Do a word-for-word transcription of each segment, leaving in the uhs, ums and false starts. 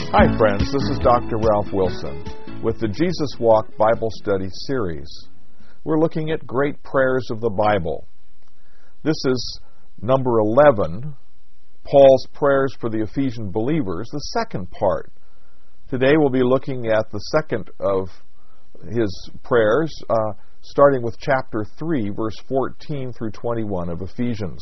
Hi friends, this is Doctor Ralph Wilson with the Jesus Walk Bible Study Series. We're looking at great prayers of the Bible. This is number eleven, Paul's prayers for the Ephesian believers, the second part. Today we'll be looking at the second of his prayers, uh, starting with chapter three, verse fourteen through twenty-one of Ephesians.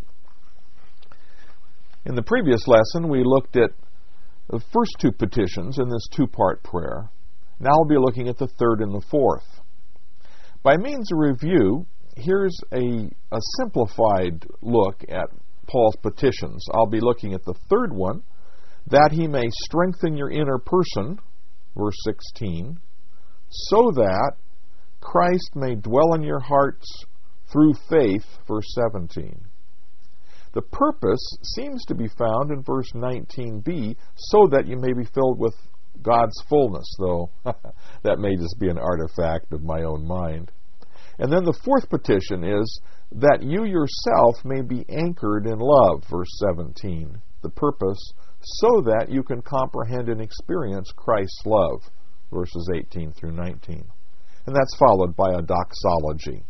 In the previous lesson, we looked at the first two petitions in this two-part prayer. Now we'll be looking at the third and the fourth. By means of review, here's a, a simplified look at Paul's petitions. I'll be looking at the third one, that he may strengthen your inner person, verse sixteen, so that Christ may dwell in your hearts through faith, verse seventeen. The purpose seems to be found in verse nineteen b, so that you may be filled with God's fullness, though that may just be an artifact of my own mind. And then the fourth petition is that you yourself may be anchored in love, verse seventeen. The purpose, so that you can comprehend and experience Christ's love, verses eighteen through nineteen. And that's followed by a doxology.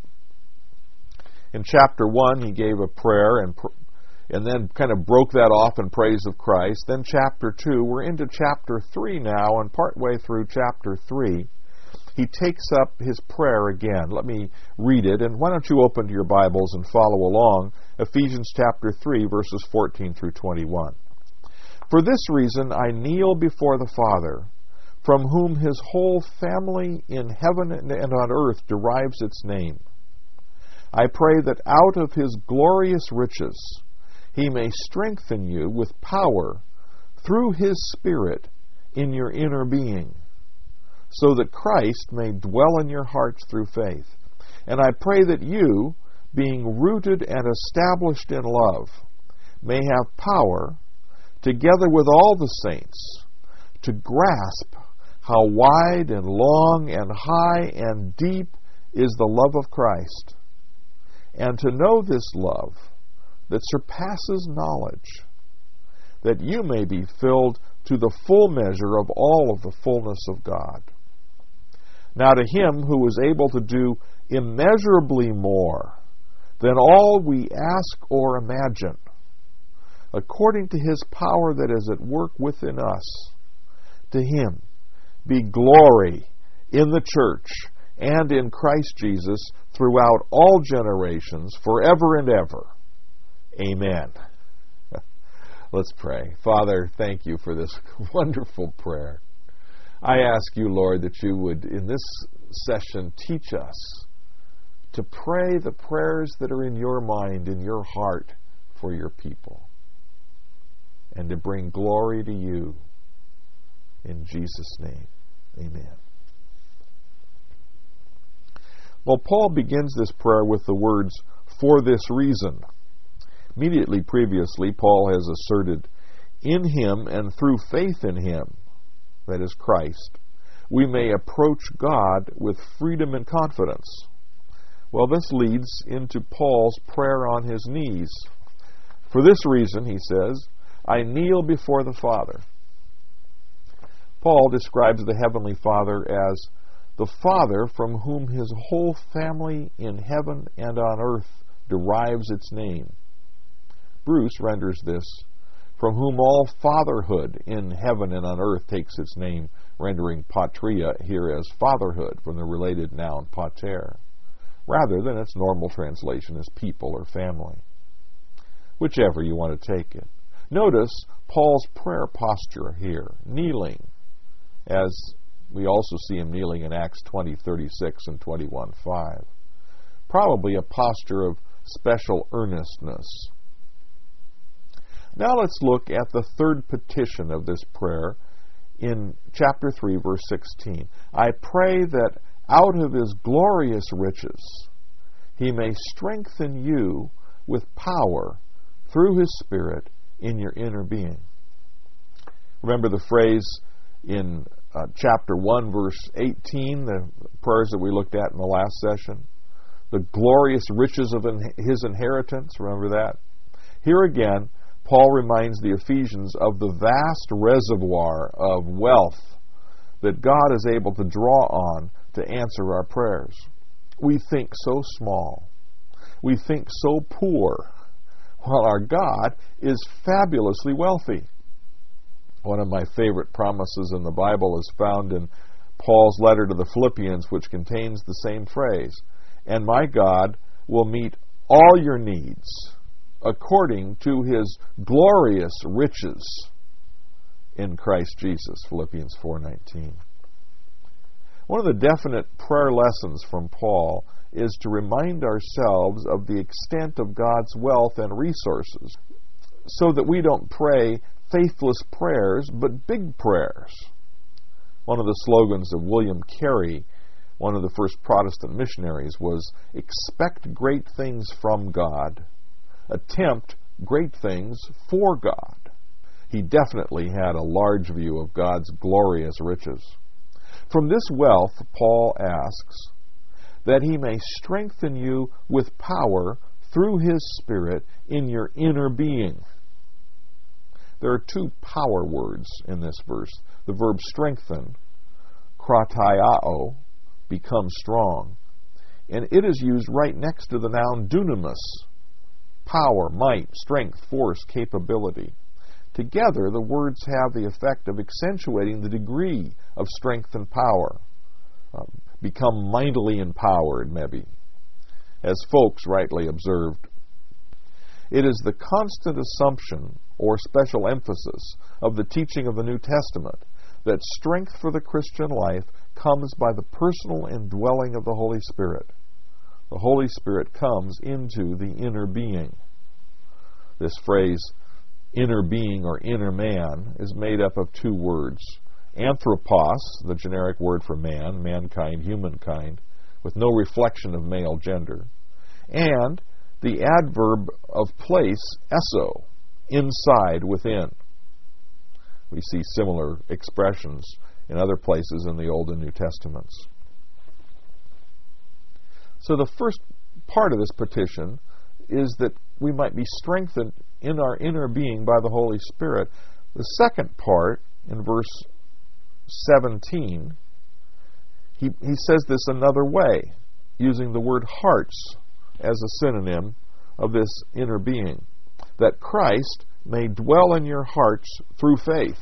In chapter one, he gave a prayer and pr- and then kind of broke that off in praise of Christ. Then chapter two, we're into chapter three now, and partway through chapter three, he takes up his prayer again. Let me read it, and why don't you open to your Bibles and follow along. Ephesians chapter three, verses fourteen through twenty-one. For this reason I kneel before the Father, from whom his whole family in heaven and on earth derives its name. I pray that out of his glorious riches he may strengthen you with power through his Spirit in your inner being, so that Christ may dwell in your hearts through faith. And I pray that you, being rooted and established in love, may have power, together with all the saints, to grasp how wide and long and high and deep is the love of Christ, and to know this love that surpasses knowledge, that you may be filled to the full measure of all of the fullness of God. Now to him who is able to do immeasurably more than all we ask or imagine, according to his power that is at work within us, to him be glory in the church and in Christ Jesus throughout all generations, forever and ever. Amen. Let's pray. Father, thank you for this wonderful prayer. I ask you, Lord, that you would, in this session, teach us to pray the prayers that are in your mind, in your heart, for your people, and to bring glory to you. In Jesus' name, amen. Well, Paul begins this prayer with the words, for this reason. Immediately previously, Paul has asserted, in him and through faith in him, that is Christ, we may approach God with freedom and confidence. Well, this leads into Paul's prayer on his knees. For this reason, he says, I kneel before the Father. Paul describes the Heavenly Father as the Father from whom his whole family in heaven and on earth derives its name. Bruce renders this, from whom all fatherhood in heaven and on earth takes its name, rendering patria here as fatherhood from the related noun pater, rather than its normal translation as people or family. Whichever you want to take it. Notice Paul's prayer posture here, kneeling, as we also see him kneeling in Acts twenty, thirty-six and twenty-one, five. Probably a posture of special earnestness. Now let's look at the third petition of this prayer in chapter three, verse sixteen. I pray that out of his glorious riches he may strengthen you with power through his Spirit in your inner being. Remember the phrase in uh, chapter one, verse eighteen, the prayers that we looked at in the last session? The glorious riches of in- his inheritance, remember that? Here again, Paul reminds the Ephesians of the vast reservoir of wealth that God is able to draw on to answer our prayers. We think so small. We think so poor, while our God is fabulously wealthy. One of my favorite promises in the Bible is found in Paul's letter to the Philippians, which contains the same phrase, "And my God will meet all your needs according to His glorious riches in Christ Jesus," Philippians four nineteen. One of the definite prayer lessons from Paul is to remind ourselves of the extent of God's wealth and resources, so that we don't pray faithless prayers, but big prayers. One of the slogans of William Carey, one of the first Protestant missionaries, was, "Expect great things from God. Attempt great things for God." He definitely had a large view of God's glorious riches. From this wealth, Paul asks, that He may strengthen you with power through His Spirit in your inner being. There are two power words in this verse. The verb strengthen, krataiao, become strong, and it is used right next to the noun dunamis, power, might, strength, force, capability. Together, the words have the effect of accentuating the degree of strength and power. Uh, become mightily empowered, maybe, as Folks rightly observed. It is the constant assumption or special emphasis of the teaching of the New Testament that strength for the Christian life comes by the personal indwelling of the Holy Spirit. The Holy Spirit comes into the inner being. This phrase, inner being or inner man, is made up of two words. Anthropos, the generic word for man, mankind, humankind, with no reflection of male gender, and the adverb of place, eso, inside, within. We see similar expressions in other places in the Old and New Testaments. So the first part of this petition is that we might be strengthened in our inner being by the Holy Spirit. The second part, in verse seventeen, he, he says this another way, using the word hearts as a synonym of this inner being, that Christ may dwell in your hearts through faith.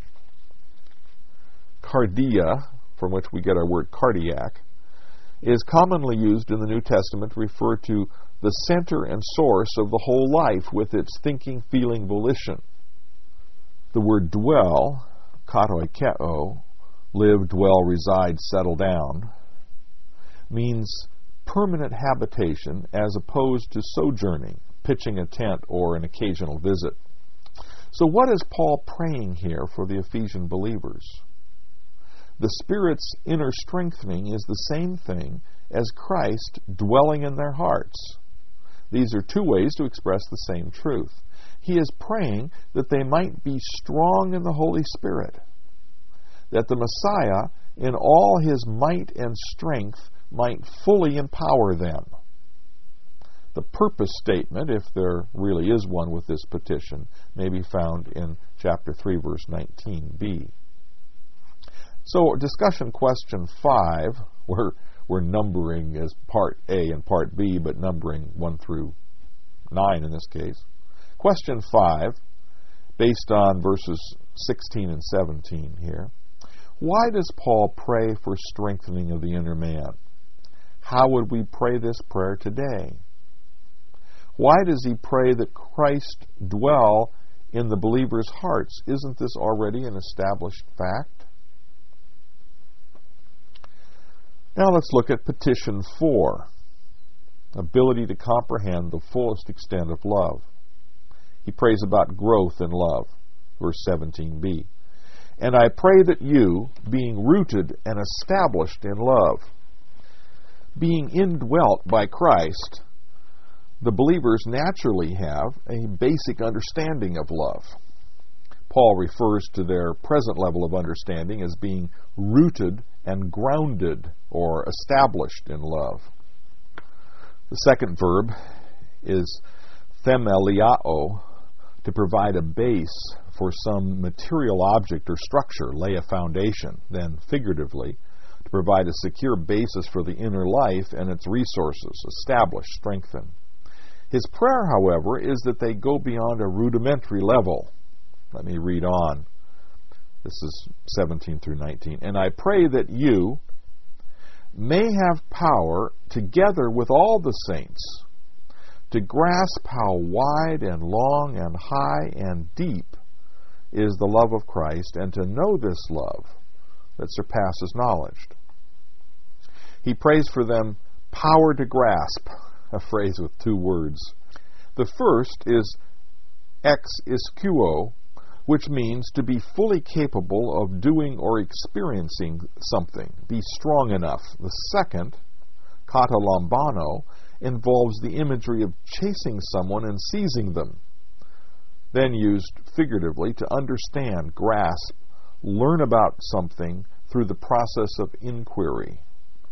Cardia, from which we get our word cardiac, is commonly used in the New Testament to refer to the center and source of the whole life with its thinking, feeling, volition. The word dwell, katoikeo, live, dwell, reside, settle down, means permanent habitation as opposed to sojourning, pitching a tent, or an occasional visit. So what is Paul praying here for the Ephesian believers? The Spirit's inner strengthening is the same thing as Christ dwelling in their hearts. These are two ways to express the same truth. He is praying that they might be strong in the Holy Spirit, that the Messiah, in all His might and strength, might fully empower them. The purpose statement, if there really is one with this petition, may be found in chapter three, verse nineteen b. So, discussion question five, we're, we're numbering as part A and part B, but numbering one through nine in this case. Question five, based on verses sixteen and seventeen here. Why does Paul pray for strengthening of the inner man? How would we pray this prayer today? Why does he pray that Christ dwell in the believer's hearts? Isn't this already an established fact? Now let's look at petition four, ability to comprehend the fullest extent of love. He prays about growth in love, verse seventeen b. And I pray that you, being rooted and established in love, being indwelt by Christ, the believers naturally have a basic understanding of love. Paul refers to their present level of understanding as being rooted and grounded or established in love. The second verb is themeliao, to provide a base for some material object or structure, lay a foundation, then figuratively, to provide a secure basis for the inner life and its resources, establish, strengthen. His prayer, however, is that they go beyond a rudimentary level. Let me read on. This is seventeen through nineteen. And I pray that you may have power, together with all the saints, to grasp how wide and long and high and deep is the love of Christ, and to know this love that surpasses knowledge. He prays for them power to grasp, a phrase with two words. The first is ex isquo, which means to be fully capable of doing or experiencing something, be strong enough. The second, kata lambano, involves the imagery of chasing someone and seizing them, then used figuratively to understand, grasp, learn about something through the process of inquiry.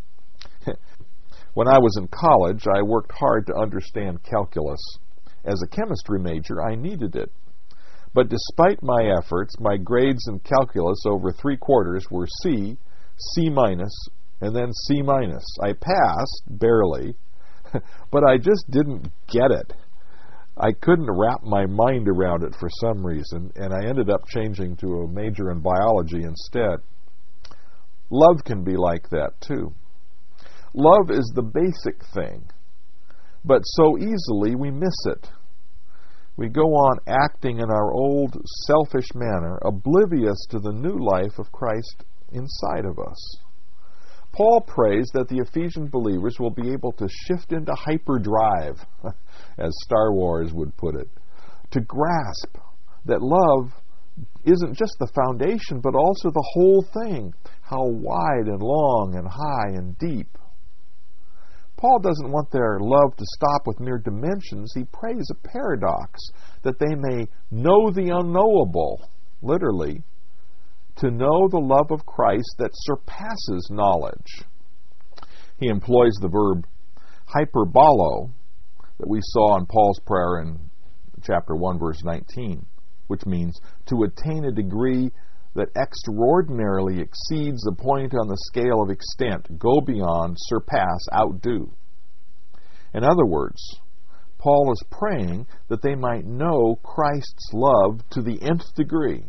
When I was in college, I worked hard to understand calculus. As a chemistry major, I needed it. But despite my efforts, my grades in calculus over three quarters were C, C minus, and then C minus. I passed, barely, but I just didn't get it. I couldn't wrap my mind around it for some reason, and I ended up changing to a major in biology instead. Love can be like that, too. Love is the basic thing, but so easily we miss it. We go on acting in our old selfish manner, oblivious to the new life of Christ inside of us. Paul prays that the Ephesian believers will be able to shift into hyperdrive, as Star Wars would put it, to grasp that love isn't just the foundation, but also the whole thing, how wide and long and high and deep. Paul doesn't want their love to stop with mere dimensions. He prays a paradox, that they may know the unknowable, literally, to know the love of Christ that surpasses knowledge. He employs the verb hyperbolo that we saw in Paul's prayer in chapter one, verse nineteen, which means to attain a degree that extraordinarily exceeds the point on the scale of extent, go beyond, surpass, outdo. In other words, Paul is praying that they might know Christ's love to the nth degree.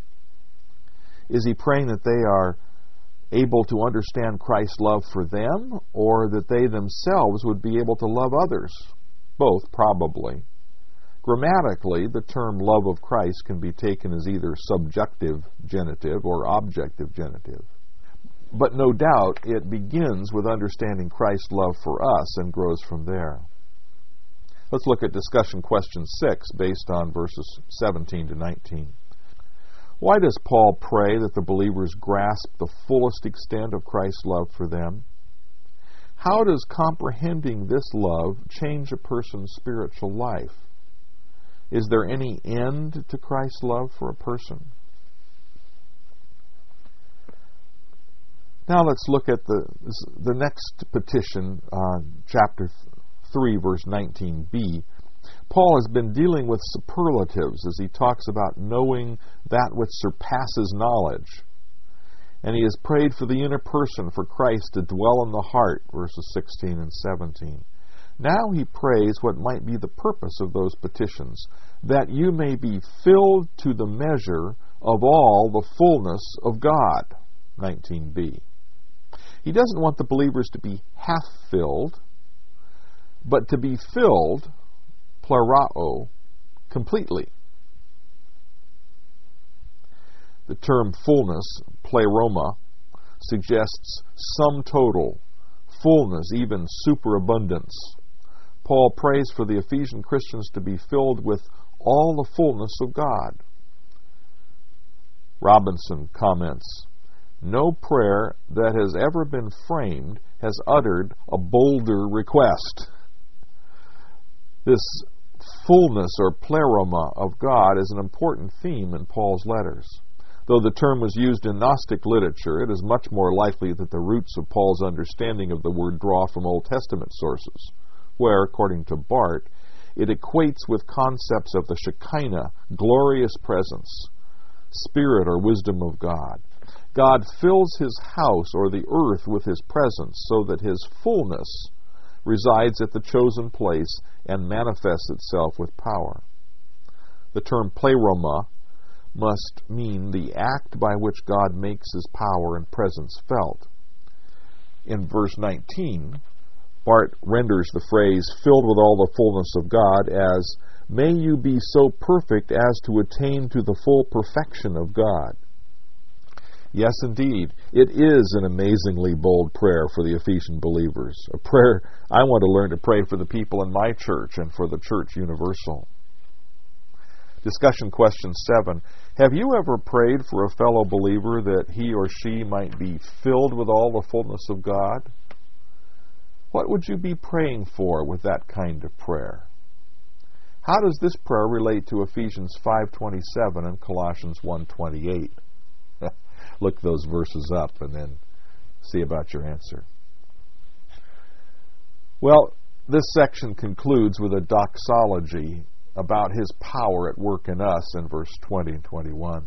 Is he praying that they are able to understand Christ's love for them, or that they themselves would be able to love others? Both, probably. Grammatically, the term love of Christ can be taken as either subjunctive genitive or objective genitive. But no doubt it begins with understanding Christ's love for us and grows from there. Let's look at discussion question six based on verses seventeen to nineteen. Why does Paul pray that the believers grasp the fullest extent of Christ's love for them? How does comprehending this love change a person's spiritual life? Is there any end to Christ's love for a person? Now let's look at the the next petition, uh, chapter three, verse nineteen b. Paul has been dealing with superlatives as he talks about knowing that which surpasses knowledge. And he has prayed for the inner person, for Christ to dwell in the heart, verses sixteen and seventeen. Now he prays what might be the purpose of those petitions, that you may be filled to the measure of all the fullness of God, nineteen b. He doesn't want the believers to be half-filled, but to be filled, plerao, completely. The term fullness, pleroma, suggests sum total, fullness, even superabundance. Paul prays for the Ephesian Christians to be filled with all the fullness of God. Robinson comments, no prayer that has ever been framed has uttered a bolder request. This fullness or pleroma of God is an important theme in Paul's letters. Though the term was used in Gnostic literature, it is much more likely that the roots of Paul's understanding of the word draw from Old Testament sources, where, according to Barth, it equates with concepts of the Shekinah, glorious presence, Spirit or wisdom of God. God fills His house or the earth with His presence so that His fullness resides at the chosen place and manifests itself with power. The term pleroma must mean the act by which God makes His power and presence felt. In verse nineteen, Barth renders the phrase, filled with all the fullness of God, as, may you be so perfect as to attain to the full perfection of God. Yes, indeed, it is an amazingly bold prayer for the Ephesian believers, a prayer I want to learn to pray for the people in my church and for the church universal. Discussion question seven. Have you ever prayed for a fellow believer that he or she might be filled with all the fullness of God? What would you be praying for with that kind of prayer? How does this prayer relate to Ephesians five twenty-seven and Colossians one twenty-eight? Look those verses up and then see about your answer. Well, this section concludes with a doxology about His power at work in us in verse twenty and twenty-one.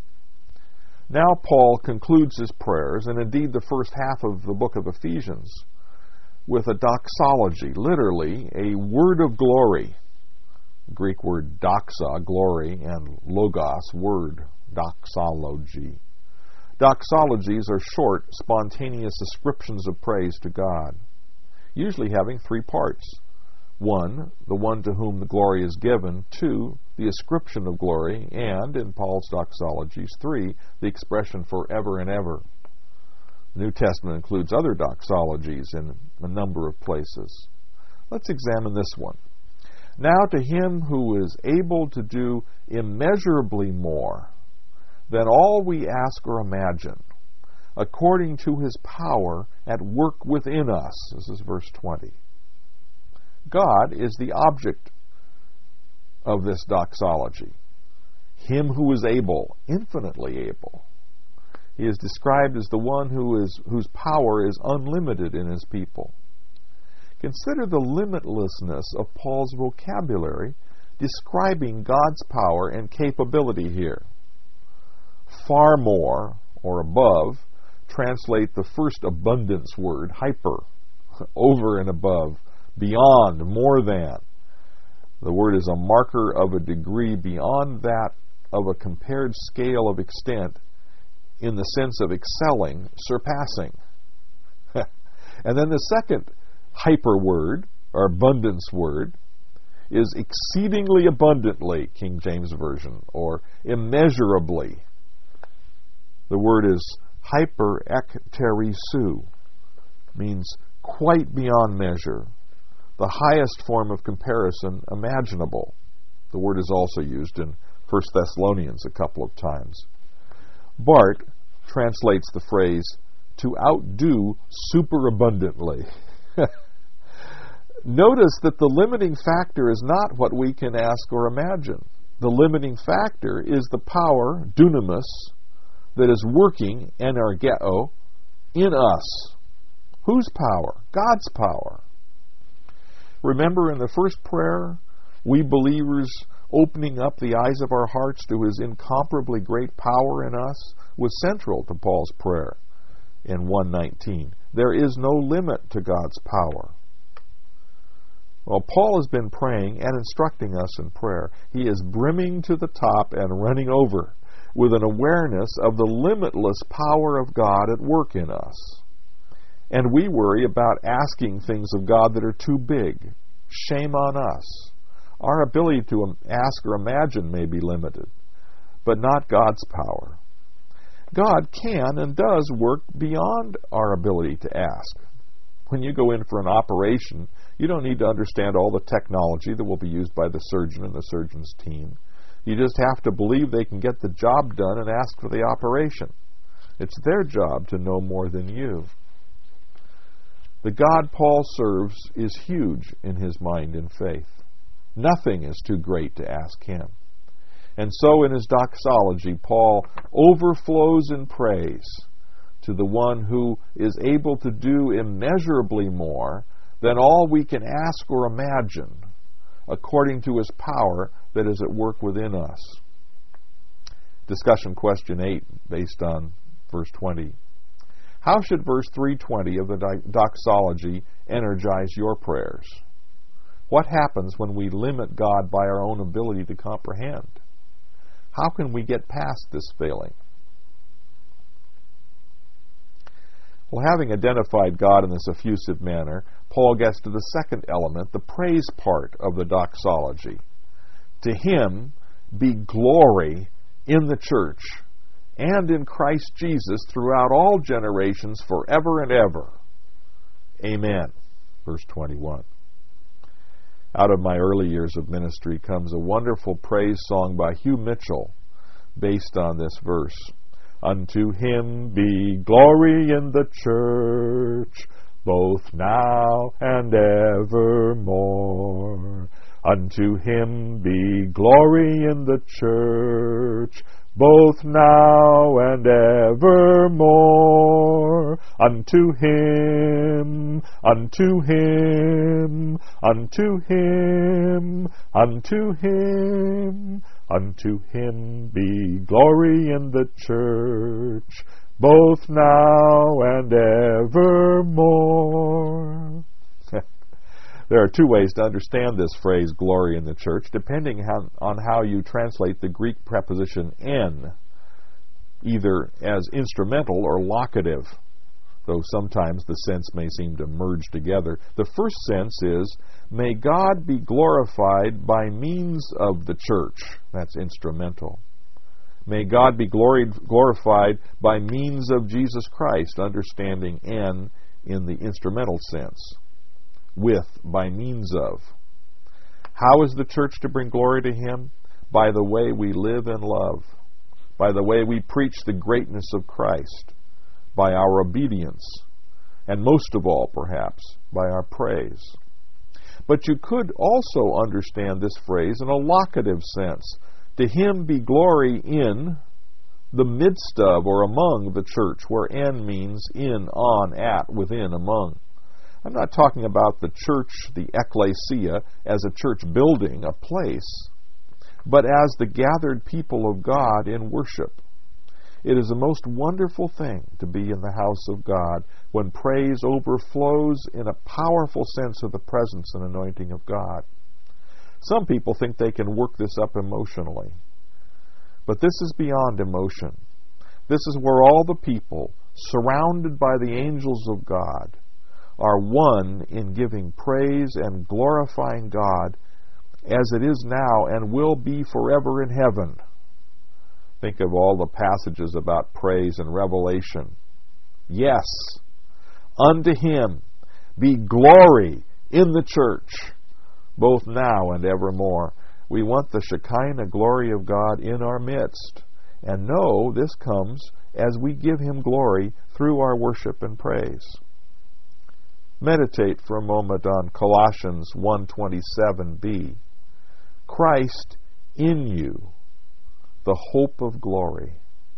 Now Paul concludes his prayers, and indeed the first half of the book of Ephesians, with a doxology, literally a word of glory. Greek word doxa, glory, and logos, word, doxology. Doxologies are short, spontaneous ascriptions of praise to God, usually having three parts. One, the one to whom the glory is given. Two, the ascription of glory. And, in Paul's doxologies, three, the expression forever and ever. The New Testament includes other doxologies in a number of places. Let's examine this one. Now to Him who is able to do immeasurably more than all we ask or imagine, according to His power at work within us. This is verse twenty. God is the object of this doxology. Him who is able, infinitely able. He is described as the one who is whose power is unlimited in His people. Consider the limitlessness of Paul's vocabulary describing God's power and capability here. Far more, or above, translate the first abundance word, hyper, over and above, beyond, more than. The word is a marker of a degree beyond that of a compared scale of extent in the sense of excelling, surpassing. And then the second hyper word, or abundance word, is exceedingly abundantly, King James Version, or immeasurably. The word is hyperekterisu, means quite beyond measure, the highest form of comparison imaginable. The word is also used in First Thessalonians a couple of times. Barth translates the phrase, to outdo superabundantly. Notice that the limiting factor is not what we can ask or imagine. The limiting factor is the power, dunamis, that is working, energeo, in us. Whose power? God's power. Remember in the first prayer, we believers opening up the eyes of our hearts to His incomparably great power in us was central to Paul's prayer in one nineteen. There is no limit to God's power. Well, Paul has been praying and instructing us in prayer. He is brimming to the top and running over with an awareness of the limitless power of God at work in us. And we worry about asking things of God that are too big. Shame on us. Our ability to ask or imagine may be limited, but not God's power. God can and does work beyond our ability to ask. When you go in for an operation, you don't need to understand all the technology that will be used by the surgeon and the surgeon's team. You just have to believe they can get the job done and ask for the operation. It's their job to know more than you. The God Paul serves is huge in his mind and faith. Nothing is too great to ask Him. And so in his doxology, Paul overflows in praise to the one who is able to do immeasurably more than all we can ask or imagine, according to His power that is at work within us. Discussion question eight, based on verse twenty. How should verse three twenty of the doxology energize your prayers? What happens when we limit God by our own ability to comprehend? How can we get past this failing? Well, having identified God in this effusive manner, Paul gets to the second element, the praise part of the doxology. To Him be glory in the church and in Christ Jesus throughout all generations, forever and ever. Amen. Verse twenty-one. Out of my early years of ministry comes a wonderful praise song by Hugh Mitchell based on this verse. Unto Him be glory in the church, both now and evermore. Unto Him be glory in the church, both now and evermore. Unto Him, unto Him, unto Him, unto Him, unto Him be glory in the church, both now and evermore. There are two ways to understand this phrase, glory in the church, depending on how you translate the Greek preposition en, either as instrumental or locative, though sometimes the sense may seem to merge together. The first sense is, may God be glorified by means of the church. That's instrumental. May God be gloried, glorified by means of Jesus Christ, understanding en in the instrumental sense. With, by means of. How is the church to bring glory to Him? By the way we live and love, by the way we preach the greatness of Christ, by our obedience, and most of all, perhaps, by our praise. But you could also understand this phrase in a locative sense. To Him be glory in the midst of or among the church, where en means in, on, at, within, among. I'm not talking about the church, the ecclesia, as a church building, a place, but as the gathered people of God in worship. It is a most wonderful thing to be in the house of God when praise overflows in a powerful sense of the presence and anointing of God. Some people think they can work this up emotionally, but this is beyond emotion. This is where all the people, surrounded by the angels of God, are one in giving praise and glorifying God as it is now and will be forever in heaven. Think of all the passages about praise in Revelation. Yes, unto Him be glory in the church, both now and evermore. We want the Shekinah glory of God in our midst, and know this comes as we give Him glory through our worship and praise. Meditate for a moment on Colossians one twenty-seven b. Christ in you, the hope of glory.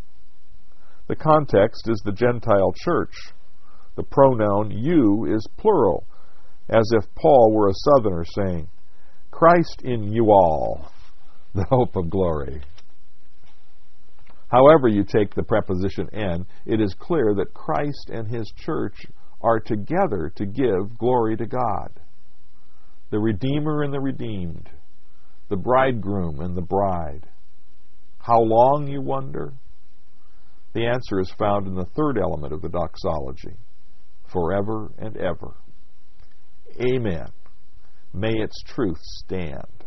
The context is the Gentile church. The pronoun you is plural, as if Paul were a southerner saying, Christ in you all, the hope of glory. However you take the preposition en, it is clear that Christ and His church are together to give glory to God. The Redeemer and the redeemed, the bridegroom and the bride. How long, you wonder? The answer is found in the third element of the doxology. Forever and ever. Amen. May its truth stand.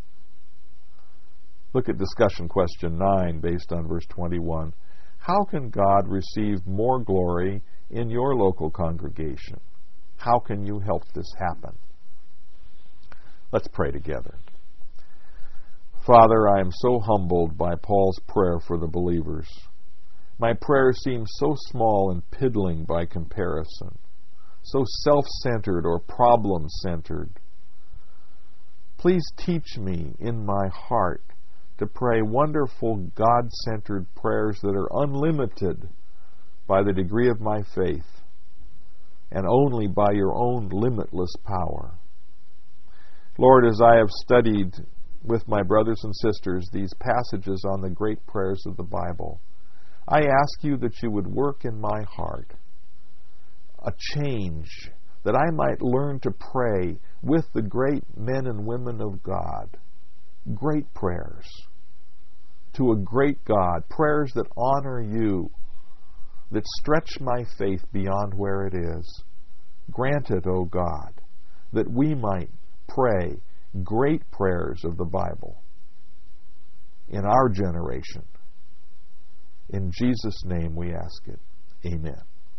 Look at discussion question nine based on verse twenty-one. How can God receive more glory in your local congregation? How can you help this happen? Let's pray together. Father, I am so humbled by Paul's prayer for the believers. My prayer seems so small and piddling by comparison, so self-centered or problem-centered. Please teach me in my heart to pray wonderful God-centered prayers that are unlimited by the degree of my faith and only by your own limitless power. Lord, as I have studied with my brothers and sisters these passages on the great prayers of the Bible, I ask you that you would work in my heart a change, that I might learn to pray with the great men and women of God, great prayers to a great God, prayers that honor you, that stretch my faith beyond where it is. Grant it, O God, that we might pray great prayers of the Bible in our generation. In Jesus' name we ask it. Amen.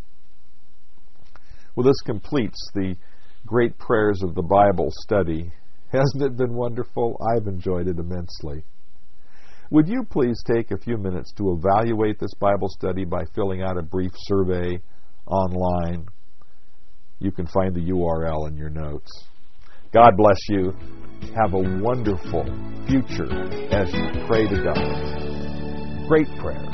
Well, this completes the great prayers of the Bible study. Hasn't it been wonderful? I've enjoyed it immensely. Would you please take a few minutes to evaluate this Bible study by filling out a brief survey online? You can find the U R L in your notes. God bless you. Have a wonderful future as you pray to God. Great prayer.